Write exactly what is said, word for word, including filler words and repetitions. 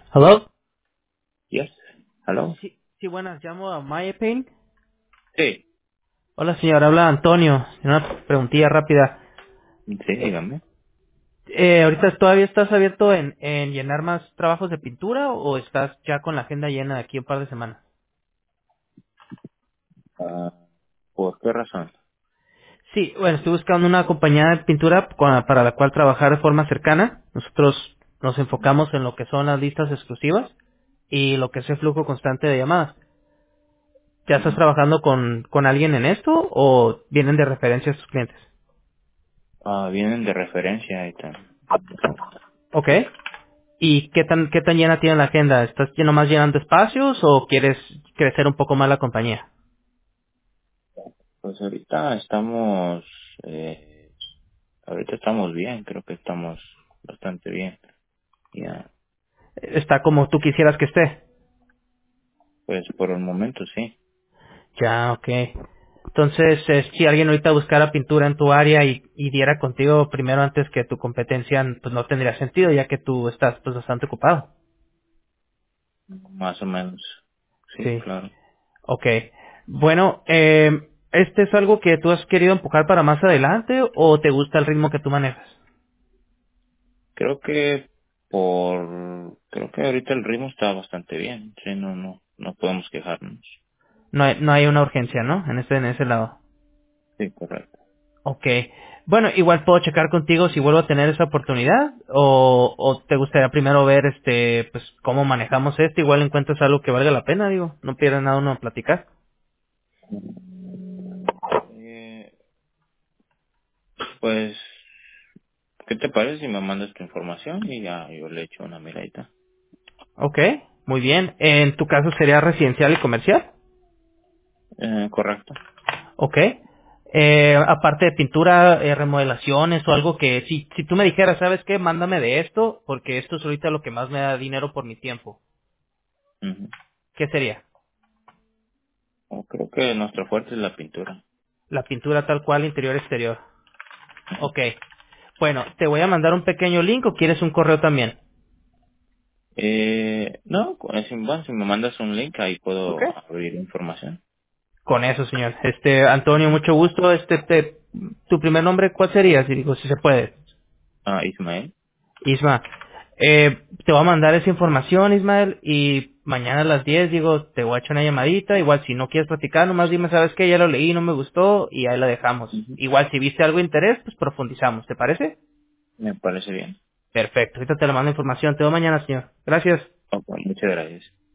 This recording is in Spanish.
Hello. Yes. ¿Aló? Sí, sí, buenas, llamo a MyPain. Sí. Hola, señor, habla Antonio. Una preguntilla rápida. Sí, dígame. Eh, ¿Ahorita todavía estás abierto en, en llenar más trabajos de pintura o estás ya con la agenda llena de aquí un par de semanas? Ah, ¿por qué razón? Sí, bueno, estoy buscando una compañía de pintura con- para la cual trabajar de forma cercana. Nosotros nos enfocamos en lo que son las listas exclusivas y lo que es el flujo constante de llamadas. ¿Ya estás Ujú. trabajando con, con alguien en esto o vienen de referencia a sus clientes? Ah, vienen de referencia y tal. Ok. ¿Y qué tan, qué tan llena tiene la agenda? ¿Estás lleno más llenando espacios o quieres crecer un poco más la compañía? Pues ahorita estamos, eh, ahorita estamos bien, creo que estamos bastante bien. Ya, Está como tú quisieras que esté. pues por el momento sí. Ya, ok. Entonces, eh, si alguien ahorita buscara pintura en tu área y, y diera contigo primero antes que tu competencia, pues no tendría sentido ya que tú estás pues bastante ocupado. Más o menos. Sí, Sí, claro. ok. Bueno, eh, ¿este es algo que tú has querido empujar para más adelante o te gusta el ritmo que tú manejas? Creo que por, creo que ahorita el ritmo está bastante bien. Sí, no, no, no podemos quejarnos. No hay, no hay una urgencia, ¿no? En ese, en ese lado. Sí, correcto. Ok. Bueno, igual puedo checar contigo si vuelvo a tener esa oportunidad o, o te gustaría primero ver este pues cómo manejamos esto, igual encuentras algo que valga la pena, digo, no pierde nada uno en platicar. Eh, pues ¿qué te parece si me mandas tu información y ya yo le echo una miradita? Ok, muy bien. En tu caso sería residencial y comercial. Eh, correcto. Ok. Eh, aparte de pintura, eh, remodelaciones o algo que si si tú me dijeras, ¿sabes qué? Mándame de esto porque esto es ahorita lo que más me da dinero por mi tiempo. Ujú. ¿Qué sería? Oh, creo que nuestro fuerte es la pintura. La pintura tal cual, interior exterior. Ujú. Ok. Bueno, te voy a mandar un pequeño link o quieres un correo también. Eh, no, con ese, bueno, si me mandas un link ahí Ok. puedo abrir información. Con eso, señor. Este, Antonio, mucho gusto. Este, te, tu primer nombre, ¿cuál sería? Si digo, si se puede. Ah, Ismael. Isma. Eh, te voy a mandar esa información, Ismael, y mañana a las diez, digo, te voy a echar una llamadita. Igual, si no quieres platicar, nomás dime, ¿sabes qué? Ya lo leí, no me gustó, y ahí la dejamos. Ujú. Igual, si viste algo de interés, pues profundizamos. ¿Te parece? Me parece bien. Perfecto. Ahorita te la mando información. Te veo mañana, señor. Gracias. Ok, muchas gracias.